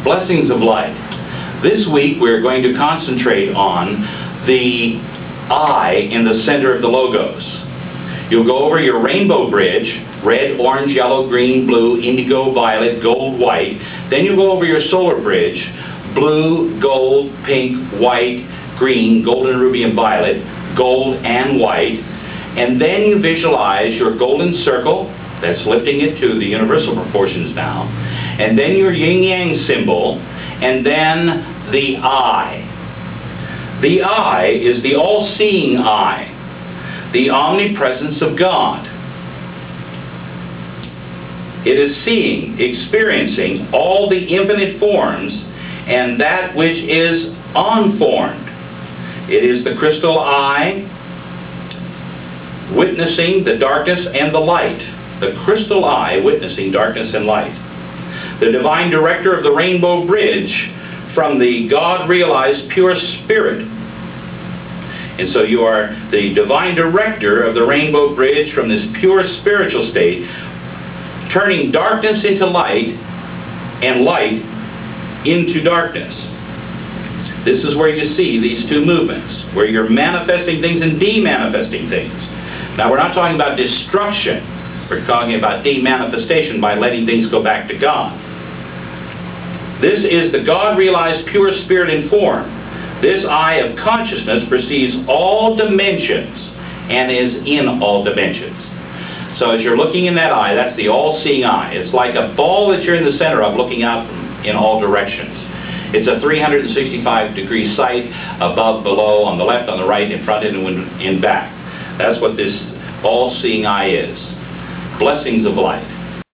Blessings of light. This week we're going to concentrate on the I in the center of the Logos. You'll go over your rainbow bridge, red, orange, yellow, green, blue, indigo, violet, gold, white. Then you go over your solar bridge, blue, gold, pink, white, green, golden, ruby, and violet, gold and white. And then you visualize your golden circle, that's lifting it to the universal proportions now. And then your yin-yang symbol, and then the I. The I is the all-seeing eye, the omnipresence of God. It is seeing, experiencing all the infinite forms and that which is unformed. It is the crystal eye witnessing the darkness and the light. The crystal eye witnessing darkness and light. The divine director of the rainbow bridge from the God-realized pure spirit. And so you are the divine director of the rainbow bridge from this pure spiritual state, turning darkness into light and light into darkness. This is where you see these two movements, where you're manifesting things and de-manifesting things. Now we're not talking about destruction. We're talking about de-manifestation by letting things go back to God. This is the God-realized pure spirit in form. This eye of consciousness perceives all dimensions and is in all dimensions. So as you're looking in that eye, that's the all-seeing eye. It's like a ball that you're in the center of, looking out in all directions. It's a 365-degree sight, above, below, on the left, on the right, in front, and in back. That's what this all-seeing eye is. Blessings of light.